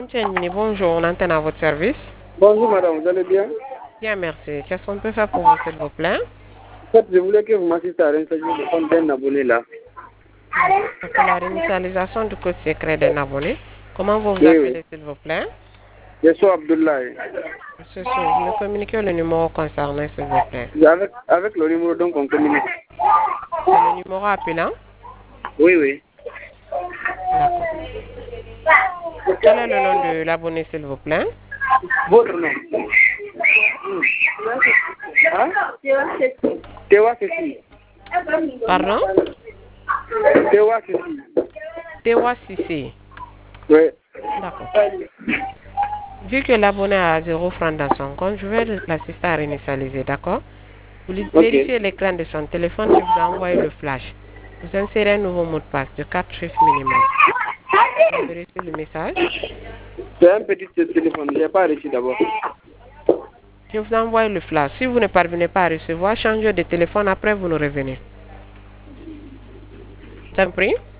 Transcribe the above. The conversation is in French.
Tiens, bonjour, on antenne à votre service. Bonjour madame, vous allez bien? Bien, merci. Qu'est-ce qu'on peut faire pour vous, s'il vous plaît? En fait, je voulais que vous m'assistez à renseigner le compte d'un abonné là. Pour la réinitialisation du code secret d'un abonné, comment vous vous Oui, oui. appelez, s'il vous plaît? Je suis Abdoulaye. Monsieur Sou, vous me communiquez le numéro concerné, s'il vous plaît. Avec le numéro donc on communique. C'est le numéro appelant? Oui, oui. D'accord. Quel est le nom de l'abonné, s'il vous plaît? Votre nom? Hein? Tewa Ceci. Pardon? Tewa Ceci. Tewa Sissé. Oui. D'accord. Vu que l'abonné a 0 francs dans son compte, je vais l'assister à réinitialiser, d'accord? Vous Ok. vérifiez l'écran de son téléphone, je vous ai envoyé le flash. Vous insérez un nouveau mot de passe de 4 chiffres minimum. Vous avez reçu le message. C'est un petit téléphone, je n'ai pas reçu d'abord. Je vous envoie le flash. Si vous ne parvenez pas à recevoir, changez de téléphone, après vous nous revenez. T'as compris?